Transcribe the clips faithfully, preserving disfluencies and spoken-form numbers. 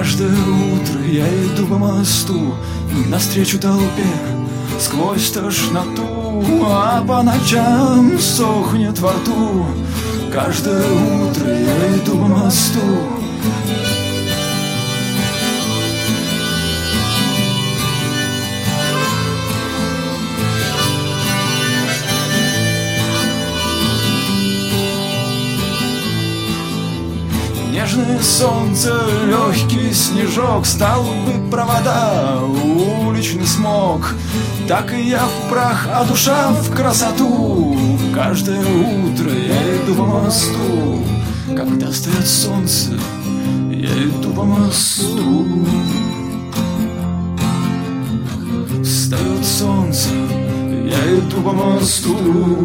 Каждое утро я иду по мосту навстречу толпе сквозь тошноту, а по ночам сохнет во рту. Каждое утро я иду по мосту. Нежное солнце, легкий снежок, столбы, провода, уличный смог. Так и я в прах, а душа в красоту. Каждое утро я иду по мосту. Когда встает солнце, я иду по мосту. Встает солнце, я иду по мосту.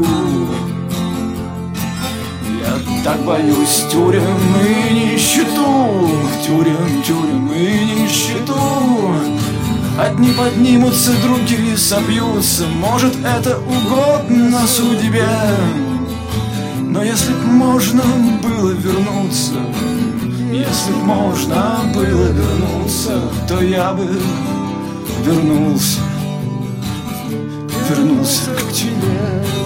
Я так боюсь тюрем и нищету, тюрем, тюрем и нищету. Одни поднимутся, другие собьются. Может, это угодно судьбе. Но если б можно было вернуться, если б можно было вернуться, то я бы вернулся, вернулся к тебе.